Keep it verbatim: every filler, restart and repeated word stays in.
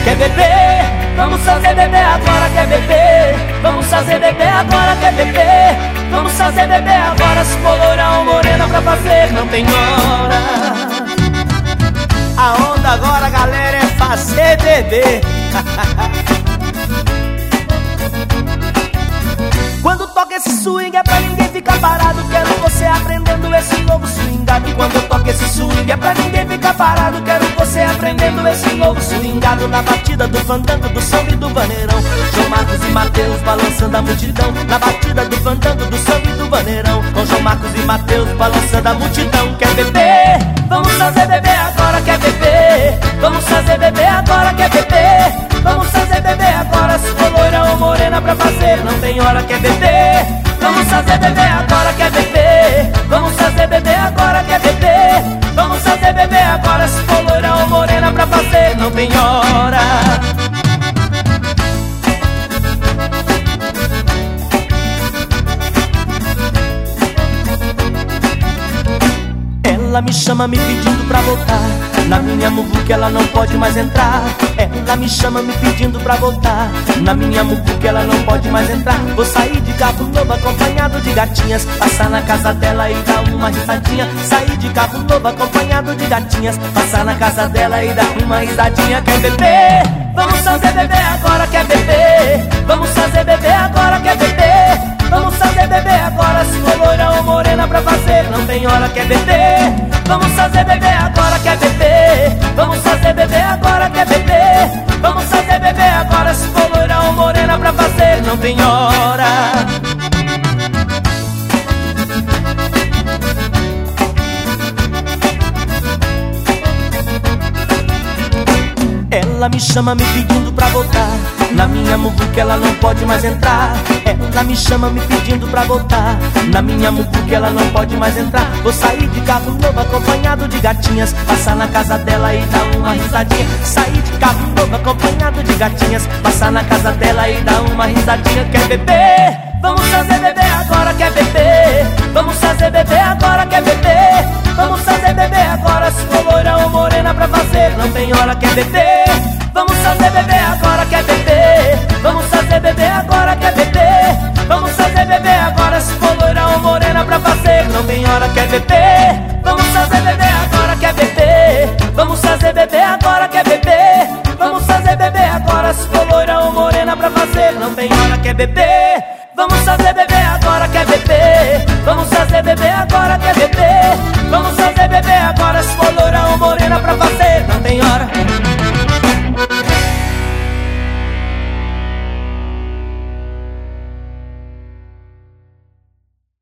quer beber? Vamos fazer beber agora, quer beber? Vamos fazer beber agora, quer beber? Vamos fazer beber agora. Se for loira ou morena pra fazer, não tem hora. A onda agora, galera, é fazer beber. Quando toca esse swing é pra ninguém ficar parado. Quero você aprendendo esse novo swingado. Quando eu toco esse swing é pra ninguém ficar parado. Quero você aprendendo esse novo swingado. Na batida do fandango, do samba e do vaneirão. João Marcos e Mateus balançando a multidão. Na batida do fandango, do samba e do vaneirão. Com João Marcos e Mateus balançando a multidão. Quer beber? Vamos fazer beber agora, quer beber? Vamos fazer beber agora, quer beber? Vamos fazer beber agora. Se for loira ou morena pra fazer, não tem hora, quer beber? Vamos fazer beber agora, quer beber? Vamos fazer beber agora, quer beber? Vamos fazer beber agora. Se for loira ou morena pra fazer, não tem hora. Ela me chama me pedindo pra voltar. Na minha muvuca ela não pode mais entrar. Ela me chama me pedindo pra voltar. Na minha muvuca ela não pode mais entrar. Vou sair de Cabo Novo acompanhado de gatinhas. Passar na casa dela e dar uma risadinha. Sair de Cabo Novo acompanhado de gatinhas. Passar na casa dela e dar uma risadinha. Quer beber? Vamos fazer beber agora, quer beber? Vamos fazer beber agora, quer beber? Vamos fazer beber agora. Se for loira ou morena pra fazer, não tem hora, quer beber? Vamos fazer beber agora, quer beber? Vamos fazer beber agora, quer beber? Vamos fazer beber agora. Se for loira ou morena pra fazer, não tem hora. Ela me chama me pedindo pra voltar. Na minha muvuca ela não pode mais entrar. Ela me chama me pedindo pra voltar. Na minha muvuca ela não pode mais entrar. Vou sair de Cabo Novo acompanhado de gatinhas. Passar na casa dela e dar uma risadinha. Sair de Cabo Novo acompanhado de gatinhas. Passar na casa dela e dar uma risadinha. Quer beber? Vamos fazer beber agora, quer beber? Vamos fazer beber agora, quer beber? Vamos fazer beber agora. Se for loira ou morena pra fazer, não tem hora, quer beber? Vamos fazer beber agora, quer beber? Vamos fazer beber agora, quer beber? Vamos fazer beber agora. Se for loira ou morena pra fazer, não tem hora, quer beber? Vamos fazer beber agora, quer beber? Vamos fazer beber agora, quer beber? Vamos fazer beber agora. Se for loira ou morena pra fazer, não tem hora, quer beber?